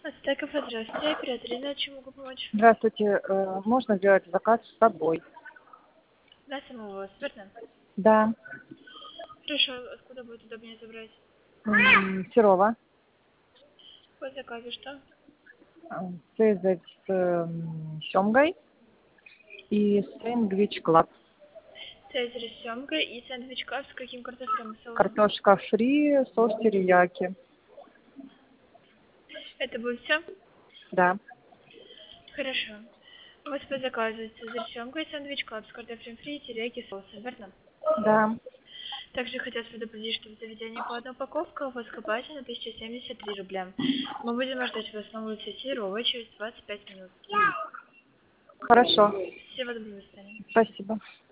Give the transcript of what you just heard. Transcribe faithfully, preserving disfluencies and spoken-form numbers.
Стеков, здравствуйте, операторина, чем могу помочь? Здравствуйте. э, Можно сделать заказ с собой? Да, самого вас, верно? Да. Хорошо, откуда будет удобнее забрать? М, Серова. По заказу что? М, Цезарь с м, семгой и сэндвич клаб. Цезарь с семгой и сэндвич кап с каким картофелем и соусом? Картошка фри, соус терияки. Это будет все? Да. Хорошо. У вас по заказу Цезарь с семгой и сэндвич кап с картофелем фри и терияки и соусом, верно? Да. Также хотел предупредить, что в заведении по одной упаковке у вас копайте на тысяча семьдесят три рубля. Мы будем ждать вас на улице Серова через двадцать пять минут. Хорошо. Всего доброго, до свидания. Спасибо.